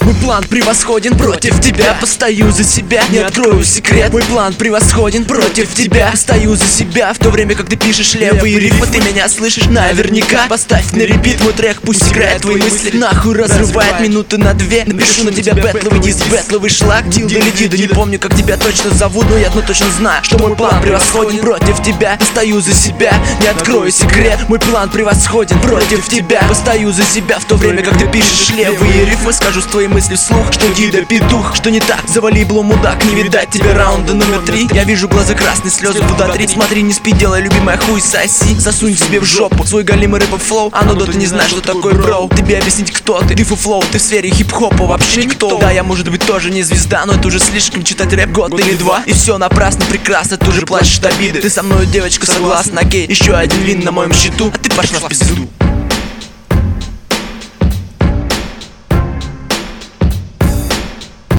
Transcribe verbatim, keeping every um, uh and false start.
Мой план превосходен, против тебя постою за себя, не открою секрет. Мой план превосходен, против тебя стою за себя. В то время как ты пишешь левые рифмы, ты меня слышишь наверняка. Поставь на репит мой трек, пусть играет твои мысли. Нахуй разрывает минуты на две. Напишу на тебя бэтловый диск, бэтловый шлаг. Дил да лети, да не помню как тебя точно зовут, но я одно точно знаю, что мой план превосходен, против тебя постою за себя, не открою секрет. Мой план превосходен, против тебя постою за себя. В то время как ты пишешь левые рифмы, скажу с твоей мыслью вслух, что гида петух, что не так, завали бло мудак, не видать тебе раунда номер три. Я вижу глаза красные, слезы будут три. Смотри, не спи, делай, любимая, хуй соси. Засунь себе в жопу свой галимый рэп флоу. А ну да, ты не знаешь, что такое бро. Тебе объяснить, кто ты, ты фуфлоу, ты в сфере хип-хопа вообще никто. Да, я может быть тоже не звезда, но это уже слишком читать рэп год или два. И все напрасно, прекрасно, ты уже плачешь от обиды. Ты со мной, девочка, согласна, окей, еще один вин на моем счету, а ты пошла в пизду.